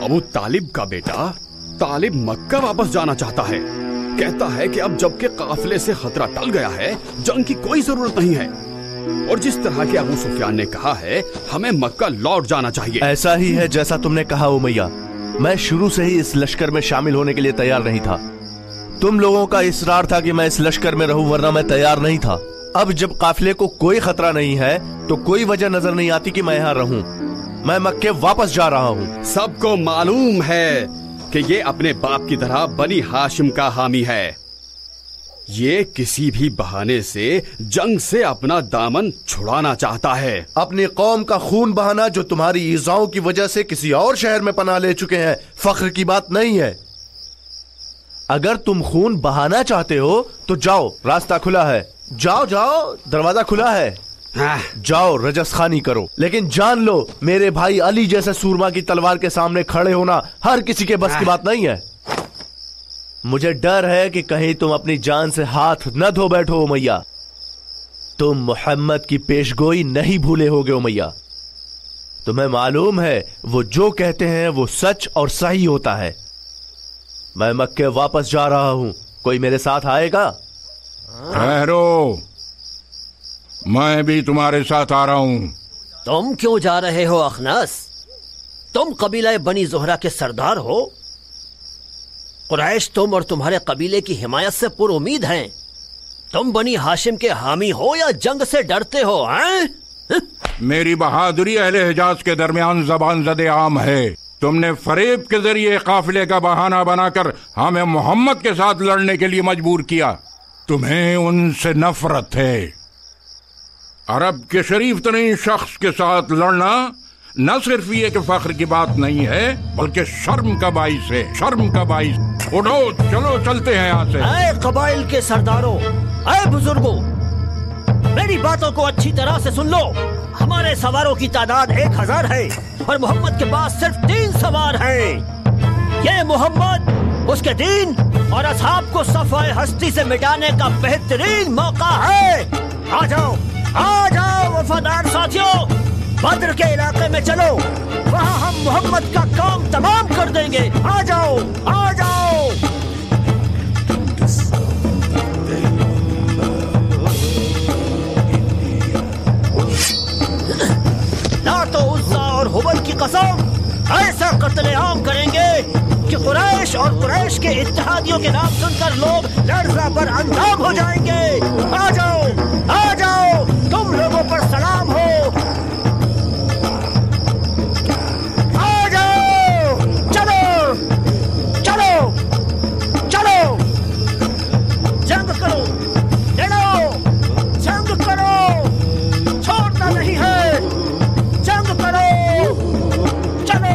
अबू तालिब का बेटा तालिब मक्का वापस जाना चाहता है। कहता है कि अब जबकि काफिले से खतरा टल गया है, जंग की कोई जरूरत नहीं है। और जिस तरह के अबू सुफियान ने कहा है, हमें मक्का लौट जाना चाहिए। ऐसा ही है जैसा तुमने कहा उमैया। मैं शुरू से ही इस लश्कर में शामिल होने के लिए तैयार नहीं था। तुम लोगों का इसरार था कि मैं इस लश्कर में रहूं, वरना मैं तैयार नहीं था। अब जब काफिले को कोई खतरा नहीं है तो कोई वजह नजर नहीं आती कि मैं यहाँ रहूं। मैं मक्के वापस जा रहा हूँ। सबको मालूम है कि ये अपने बाप की तरह बनी हाशिम का हामी है। ये किसी भी बहाने से जंग से अपना दामन छुड़ाना चाहता है। अपनी कौम का खून बहाना जो तुम्हारी ईज़ाओं की वजह से किसी और शहर में पनाह ले चुके हैं, फख्र की बात नहीं है। अगर तुम खून बहाना चाहते हो तो जाओ, रास्ता खुला है। जाओ जाओ, दरवाजा खुला है। जाओ रजस खानी करो, लेकिन जान लो मेरे भाई अली जैसे सूरमा की तलवार के सामने खड़े होना हर किसी के बस की बात नहीं है। मुझे डर है कि कहीं तुम अपनी जान से हाथ न धो बैठो उमैया। तुम मोहम्मद की पेशगोई नहीं भूले होगे उमैया। तुम्हें मालूम है वो जो कहते हैं वो सच और सही होता है। मैं मक्के वापस जा रहा हूं, कोई मेरे साथ आएगा? ठहरो, मैं भी तुम्हारे साथ आ रहा हूं। तुम क्यों जा रहे हो अखनस? तुम कबीला बनी ज़ोहरा के सरदार हो। कुरैश तुम और तुम्हारे कबीले की हिमायत से पुरुमीद हैं। तुम बनी हाशिम के हामी हो या जंग से डरते हो? हैं? मेरी बहादुरी अहले हिजाज के दरमियान जबान ज़दे आम है। तुमने फरेब के जरिए काफिले का बहाना बनाकर हमें मोहम्मद के साथ लड़ने के लिए मजबूर किया। तुम्हें उनसे नफरत है। अरब के शरीफ तरीन शख्स के साथ लड़ना न सिर्फ ये कि फख्र की बात नहीं है, बल्कि शर्म का बाइस है। शर्म का बाइस। उठो, चलो चलते हैं यहाँ से। ऐ कबाइल के सरदारों, ऐ बुजुर्गों, मेरी बातों को अच्छी तरह से सुन लो। हमारे सवारों की तादाद 1000 है और मोहम्मद के पास सिर्फ 3 सवार हैं। ये मोहम्मद, उसके दीन और असहाब को सफ़ाए हस्ती से मिटाने का बेहतरीन मौका है। आ जाओ, आ जाओ वफादार साथियों, बद्र के इलाके में चलो। वहाँ हम मोहम्मद का काम तमाम कर देंगे। आ जाओ, आ जाओ। लातो उज़्ज़ा और हुबल की कसम, ऐसा कत्ले-आम करेंगे कि कुरैश और कुरैश के इत्तेहादियों के नाम सुनकर लोग लर्ज़ा पर अंजाम हो जाएंगे। आ जाओ, आ जाओ, तुम लोगों पर सलाम हो। आ जाओ, चलो, चलो, चलो, जंग करो, लड़ो, जंग करो, छोड़ना नहीं है, जंग करो, चलो।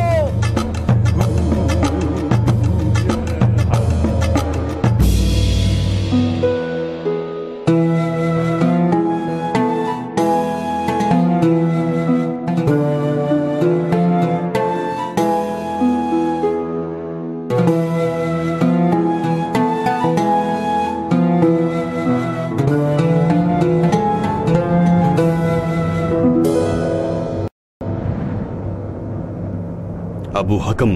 अबू हकम,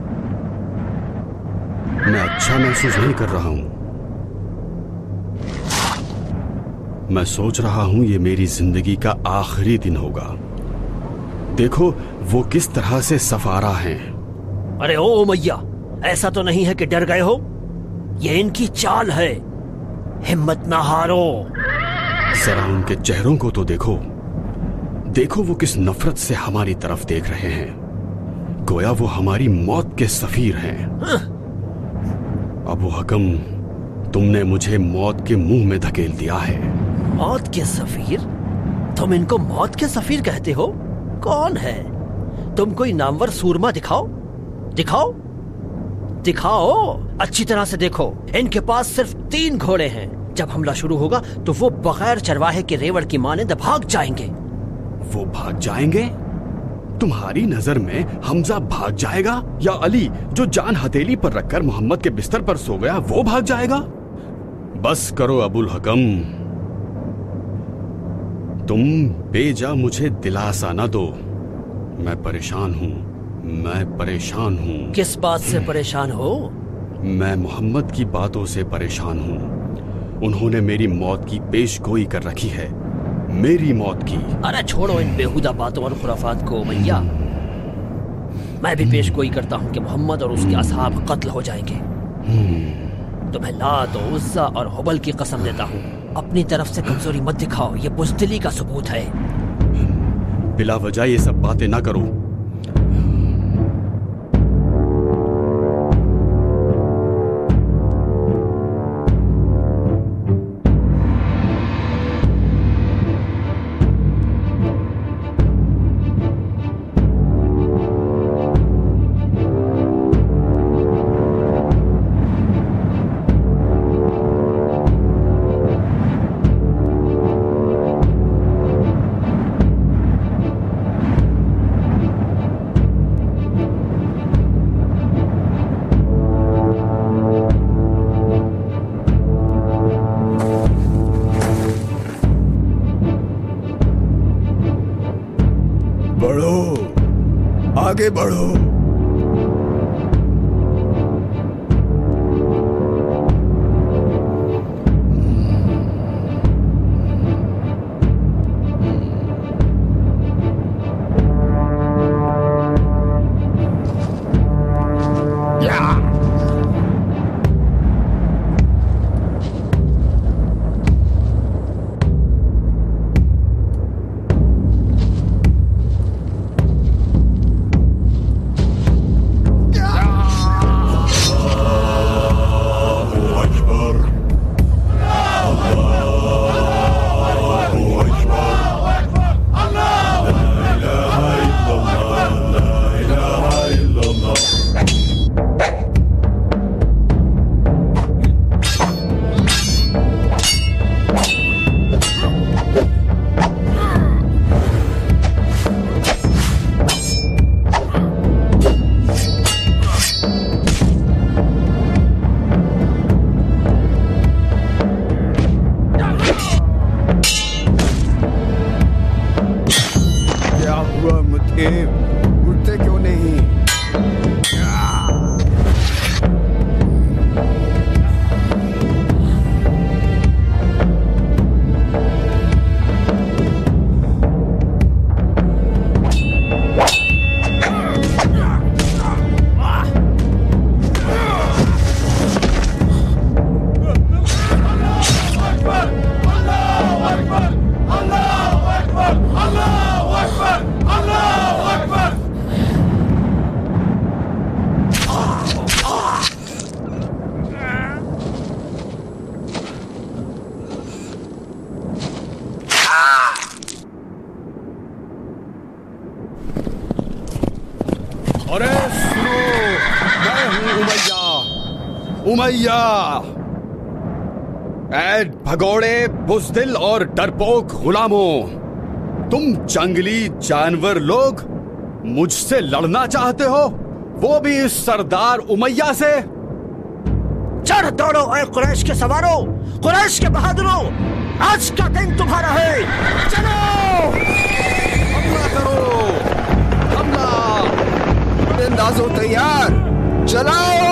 मैं अच्छा महसूस नहीं कर रहा हूं। मैं सोच रहा हूं ये मेरी जिंदगी का आखिरी दिन होगा। देखो वो किस तरह से सफारा हैं। अरे ओ उमैया, ऐसा तो नहीं है कि डर गए हो। ये इनकी चाल है। हिम्मत ना हारो। जरा उनके चेहरों को तो देखो। देखो वो किस नफरत से हमारी तरफ देख रहे हैं, गोया वो हमारी मौत के सफीर हैं। अबू हकम, तुमने मुझे मौत के मुंह में धकेल दिया है। मौत के सफीर? तुम इनको मौत के सफीर कहते हो? कौन है? तुम कोई नामवर सूरमा दिखाओ, दिखाओ, दिखाओ। अच्छी तरह से देखो। इनके पास सिर्फ 3 घोड़े हैं। जब हमला शुरू होगा तो वो बगैर चरवाहे के रेवड़ की माने भाग जाएंगे। वो भाग जाएंगे? तुम्हारी नजर में हमजा भाग जाएगा या अली जो जान हथेली पर रखकर मोहम्मद के बिस्तर पर सो गया वो भाग जाएगा? बस करो अबुल हकम, तुम बेजा मुझे दिलासा न दो। मैं परेशान हूं, मैं परेशान हूँ। किस बात से परेशान हो? मैं मोहम्मद की बातों से परेशान हूँ। उन्होंने मेरी मौत की पेशगोई कर रखी है, मेरी मौत की। अरे छोड़ो इन बेहुदा बातों और खुराफात को भैया। मैं भी पेशगोई करता हूँ कि मोहम्मद और उसके असहाब कत्ल हो जाएंगे। तुम्हें लात और उज़्ज़ा और हुबल की कसम देता हूँ, अपनी तरफ से कमजोरी मत दिखाओ, ये बुज़दिली का सबूत है। बिला वजह ये सब बातें ना करो। आगे बढ़ो। उठते क्यों नहीं? अरे सुनो, मैं हूं उमैया। उमैया, ऐ भगोड़े, बुज़दिल और डरपोक गुलामों, तुम जंगली जानवर लोग मुझसे लड़ना चाहते हो, वो भी इस सरदार उमैया से? चढ़ दौड़ो ऐ कुरैश के सवारों, कुरैश के बहादुरों, आज का दिन तुम्हारा है। चलो हमला करो, हमला। अंदाजो तैयार, चलाओ।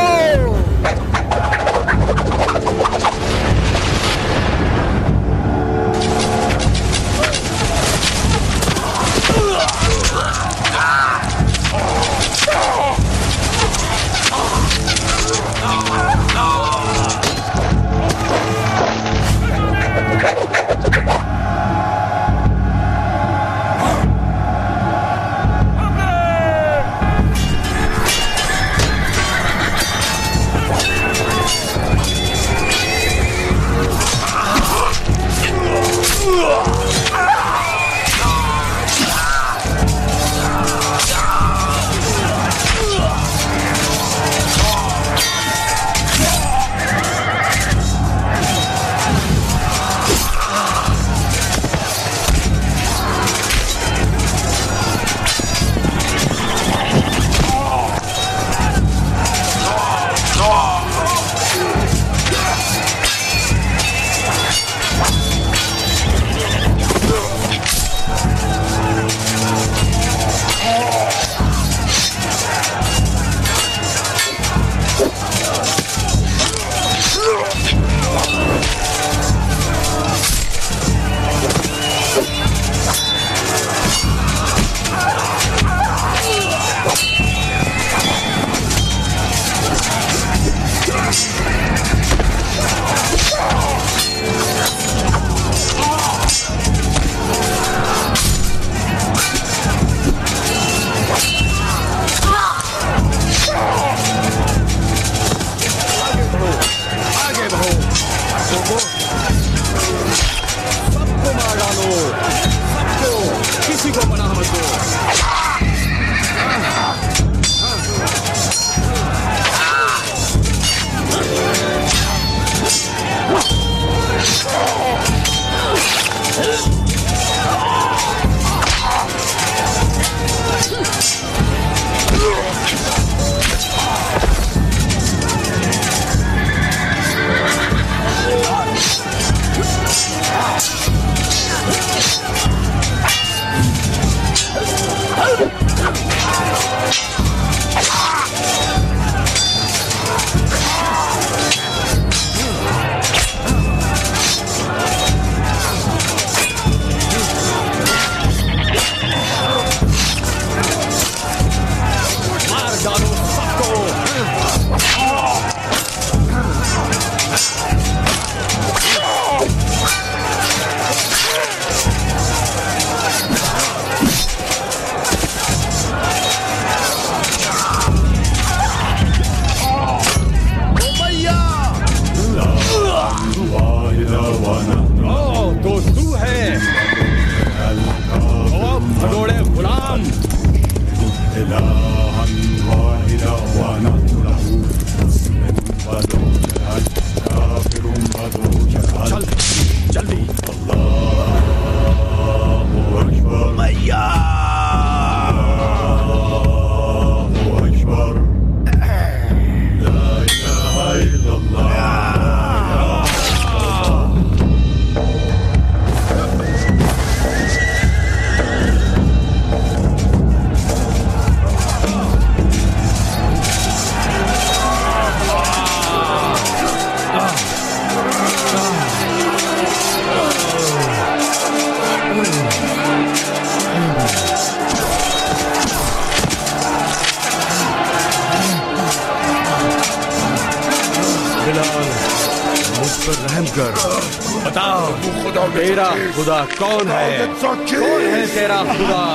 दयाल, मुझ पर रहम कर। बताओ तेरा खुदा कौन है? कौन है तेरा खुदा?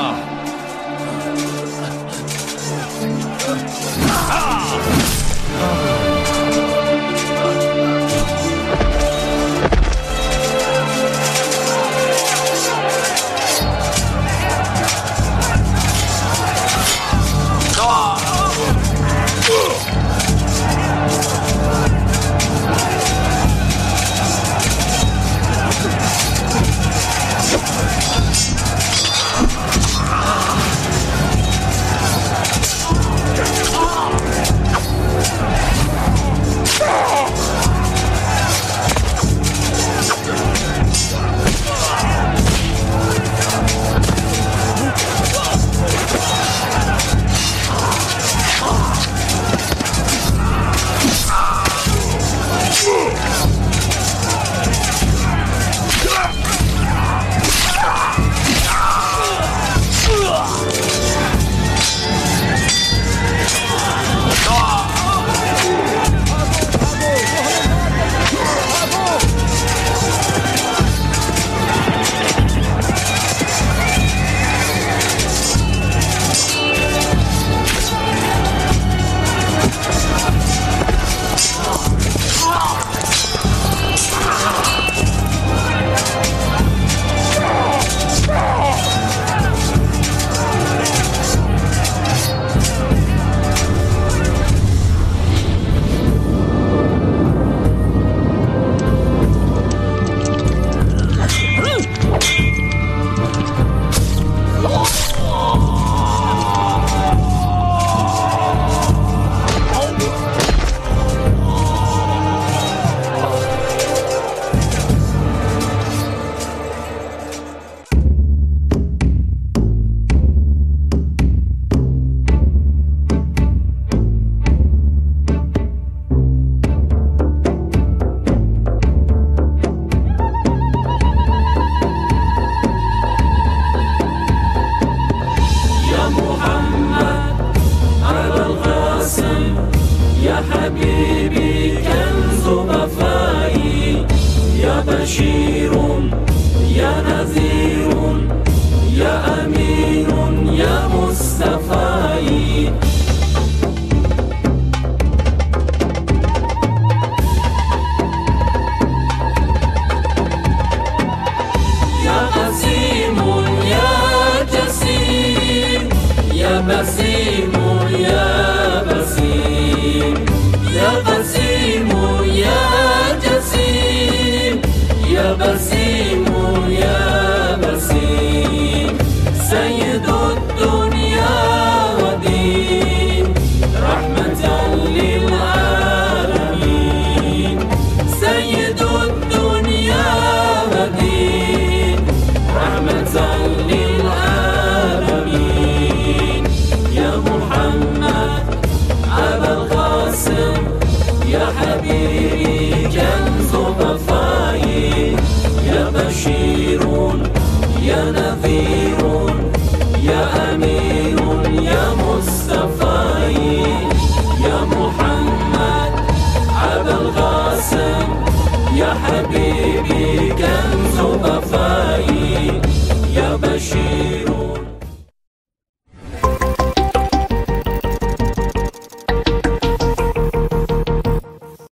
حبيبي